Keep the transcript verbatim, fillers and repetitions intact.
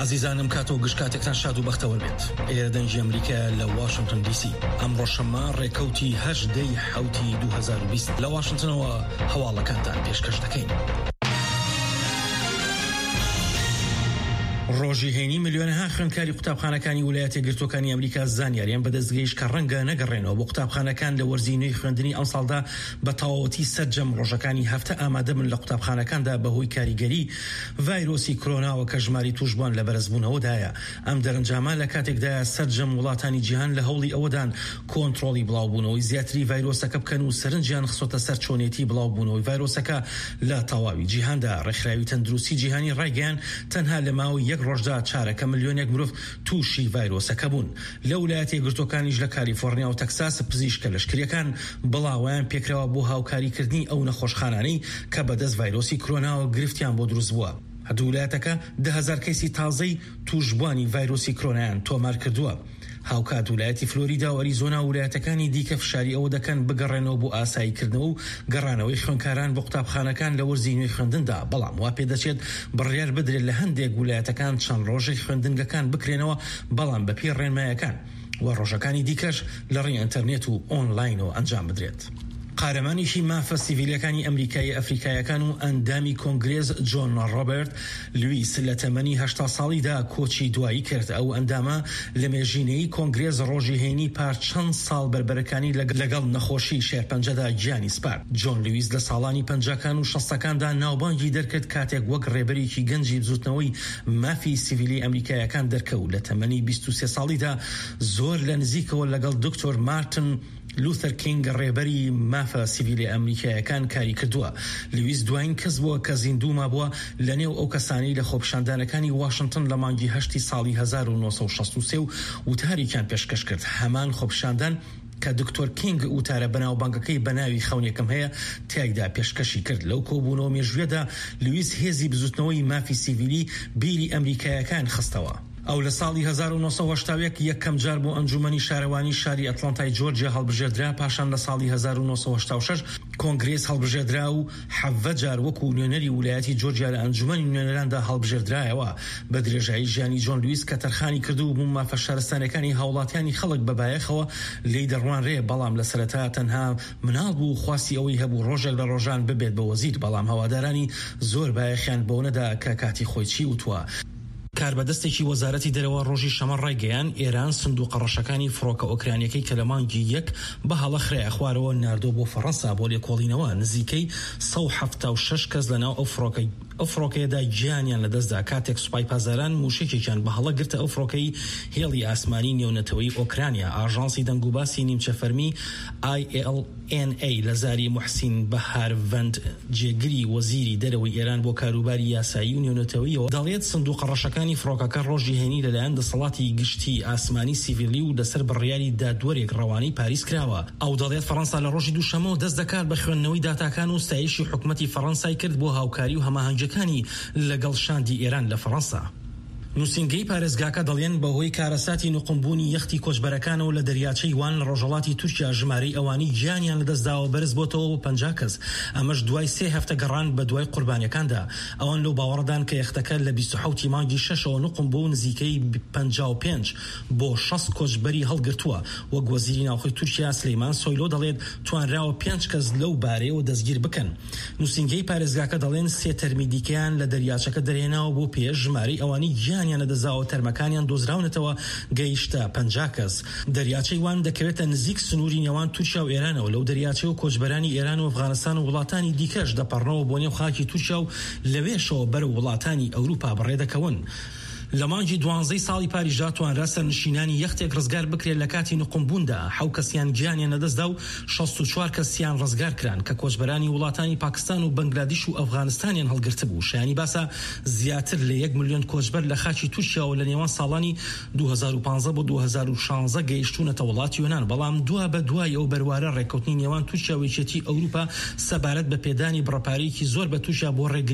عزیزانم کاتۆ گشتکاتێکتان شاد و بەختەوە بێت. ئێرە دەنجی ئەمریکا لە واشنگتن دی سی. ئەمڕۆ شەممە ڕێکەوتی هەژدەی حوتی دوو هەزار و بیست لە واشنگتنەوە هەواڵەکانتان پێشکەش دەکەین. ڕۆژی هێنی ملیۆنەها خوێندکاری قوتابخانەکانی ویلایەتە یەکگرتووەکانی ئەمریکا زانیاریان بەدەستگەیشت کە ڕەنگە نەگەڕێنەوە بۆ قوتابخانەکان لە وەرزی نوێی خوێندنی ئەم ساڵدا بە تەواوەتی سەرجەم ڕۆژەکانی هەفتە ئامادە بن لە قوتابخانەکاندا بەهۆی کاریگەری ڤایرۆسی کۆرۆناوە کە ژماری توشبووان لە بەرزبوونەوەدایە. ئەم دەرەنجامە لە کاتێکدایە سەرجەم وڵاتانی جیهان لە هەوڵی ئەوەدان کۆنتڕۆڵی بڵاوبوونەوەی زیاتری ڤایرۆسەکە بکەن و سەرنجیان خستۆتە سەر چۆنێتی بڵاوبوونەوەی ڤایرۆسەکە لە تەواوی جیهاندا. ڕێکخراوی تەندروستی جیهانی ڕایگەیاند تەنها لە ماوەی یەک ڕۆژدا چارەکە ملیۆنێک مرۆڤ تووشی ڤایرۆسەکە بوون. لە ویلایەتە یەکگرتووەکانیش لە کالیفۆرنیا و تەکساس پزیشکە لەشکریەکان بڵاویان پێکراوە بۆ هاوکاریکردنی ئەو نەخۆشخانانەی کە بەدەست ڤایرۆسی کۆرۆناوە گرفتیان بۆ دروست بووە. هەردوو ویلایەتەکە ده هەزار کەیسی تازەی توشبوانی ڤایرۆسی کۆرۆنایان تۆمار کردووە. هاوکات ویلایەتی فلۆریدا و ئەریزۆنا و ویلایەتەکانی دیکە فشاری ئەوە دەکەن بگەڕێنەوە بۆ ئاساییکردنەوە و گەڕانەوەی خوێندکاران بۆ قوتابخانەکان لە وەرزی نوێی خوێندندا. بەڵام وا پێدەچێت بڕیار بدرێت لە هەندێک ویلایەتەکان چەند ڕۆژێک خوێندنگەکان بکرێنەوە بەڵام بەپێی ڕێنمایەکان و ڕۆژەکانی دیکەش لە ڕێی ئینتەرنێت و ئۆنلاینەوە ئەنجام بدرێت. قارەمانیشی مافە سیڤیلەکانی ئەمریکای ئەفریقایەکان و ئەندامی کۆنگرێز جۆن ڕۆبرت لویس لە تەمەنی هەشتا ساڵیدا کۆچی دوایی کرد. ئەو ئەندامە لە مێژینەی کۆنگرێز ڕۆژی هێنی پار چەند ساڵ بربەرەکانی لەگەڵ نەخۆشی شێرپەنجەدا گیانی سپار. جۆن لویس لە ساڵانی پەنجاکان و شەستەکاندا ناوبانگی دەرکرد کاتێک وەک ڕێبەرێکی گەنجی بزوتنەوەی مافی سیڤیلی ئەمریکایەکان دەرکەوت. لە تەمەنی بیست و سێ ساڵیدا زۆر لە نزیکەوە لەگەڵ دکتۆر مارتن لوثر کینگ ڕێبەری مافە سیڤیلی ئەمریکایەکان کاری کردووە. لویس دوایین کەس بووە کە زیندووما بووە لە نێو ئەو کەسانی لە خۆپیشاندانەکانی واشنگتن لە مانگی هەشتی ساڵی هەزار و نۆ سەد و شەست و سێ و وتاریکیان پێشکەش کرد. هەمان خۆپیشاندان کە دکتۆر کینگ وتارە بەناوبانگەکەی بەناوی خەونێکم هەیە تایدا پێشکەشی کرد. لەو کۆبوونەوە مێژوێدا لویس هێزی بزوتنەوەی مافی سیڤیلی بیری ئەمریکایەکان خستەوە. ئەو لە ساڵی هەزار و نۆ سەد و هەشتا و یەک یەکەم جار بۆ ئەنجومەنی شارەوانی شاری ئەتلانتای جۆرجیا هەڵبژێردرا. پاشان لە ساڵی هەزار و نۆ سەد و هەشتا و شەش کۆنگرێس هەڵبژێردرا و حەڤە جار وەکو نوێنەری ویلایەتی جۆرجیا لە ئەنجومەنی نوێنەراندا هەڵبژێردرایەوە. بە درێژایی ژیانی جۆن لویس کە تەرخانی کردو بوو مافە شارستانەکانی هاوڵاتیانی خەڵک بەبایەخەوە لی دەڕوانرێ، بەڵام لە سەرەتا تەنها مناڵ بوو خواستی ئەوەی هەبوو ڕۆژێک لە ڕۆژان ببێت بە وەزیر، بەڵام هەوادارانی زۆر بایەخیان بۆ نەدا کە کاتی خۆی چی وتووە. کاربەدەستێکی وەزارەتی دەرەوە ڕۆژی شەمە ڕایگەیان ئێران سندوقە ڕەشەکانی فڕۆکە ئۆکرانیەکەی کە لە مانگی یەک بە هەڵە خرای خوارەوە ناردۆ بۆ فەڕەنسا بۆ لێکۆڵینەوە. نزیکەی سەد و حەڤتا و شەش کەس لەناو ئەو فڕۆکەی ئەو فڕۆکەیەدا گیانیان لەدەستدا کاتێک سوپای پازاران موشکێکیان بە هەڵە گرتە ئەو فڕۆکەی هێڵی ئاسمانی نێونەتەوەی ئۆکرانیا. ئاژانسی دەنگوباسی نیمچە فەرمی آی ئێل ئێن ئەی لە زاری موحسین بەهاروەند جێگری وەزیری دەرەوەی ئێران بۆ کاروباری یاسایی و نێونەتەوەیەوە دەڵێت سندوقە ڕەشەکانی فڕۆکەکە ڕۆژی هێنی لەلایەن دەسەڵاتی گشتی ئاسمانی سیڤیلی و لەسەر بڕیاری دادوەرێک ڕەوانی پاریس کراوە. ئەو دەڵێت فەڕەنسا لە ڕۆژی دووشەمەوە دەست دەکات بە خوێندنەوەی داتاکان و ستایشی حکومەتی فەڕەنسای کرد بۆ هاوکاری و هەماهەنگەکانی لەگەڵ شاندی ئێران لە فەڕەنسا. نووسینگەی پارێزگاکە دەڵێن بەهۆی کارەساتی نوقمبوونی یەختی کۆچبەرەکانەوە لە دەریاچەی وان لە ڕۆژهەڵاتی تورکیا ژمارەی ئەوانی گیانیان لەدەستداوە بەرز بۆتەوە بۆ پەنجا کەس. ئەمەش دوای سێ هەفتە گەڕان بە دوای قوربانیەکاندا. ئەوان لەو باوەڕدان کە یەختەکە لە بیست و حەوتی مانگی شەشەوە نوقم بۆ نزیکەی پەنجا و پێنج بۆ شەست کۆچبەری هەڵگرتووە. وەک وەزیری ناوخۆی تورکیا سلەیمان سۆیلۆ دەڵێت توانراوە پێنج کەس لەو بارەیەوە دەستگیر بکەن. نووسینگەی پارێزگاکە دەڵێن سێ تەرمی دیکەیان لە دەریاچەکە دەرێناوە بۆ پێش ژمارەی ئەوانی گیانیان لەدەستداوە مەکانیان دۆزراونەتەوە گەیشتە پەنجا کەس. دەریاچەی وان دەکەوێتە نزیک سنووری نێوان تورکیا و ئێرانەوە. لەو دەریاچەی و کۆچبەرانی ئێران و ئەفغانستان و وڵاتانی دیکەش دەپەڕنەوە بۆ نێو خاکی تورکیا و لەوێشەوە بەرەو وڵاتانی ئەوروپا بەڕێدەکەون. لە مانگی دوانزەی ساڵی پاریژدا توانرا سەرنشینانی یەختێک ڕزگار بکرێت لە کاتی نوقمبووندا. حەو کەسیان گیانیان لەدەستدا و شەست و چوار کەسیان ڕزگار کران کە کۆچبەرانی وڵاتانی پاکستان و بەنگلادیش و ئەفغانستانیان هەڵگرتە بوو. شایانی باسە زیاتر لە یەک ملیۆن کۆچبەر لە خاکی تورکیاوە لە نێوان ساڵانی دوو هەزار و پانزە بۆ دوو هەزار و شانزە گەیشتونەتە وڵاتی یۆنان، بەڵام دوا بە دوای ئەو بەروارە ڕێککەوتنی نێوان تورکیا و یەکێتی ئەوروپا سەبارەت بە پێدانی بڕەپارەیەکی زۆر بە تورکیا بۆ ڕێگەی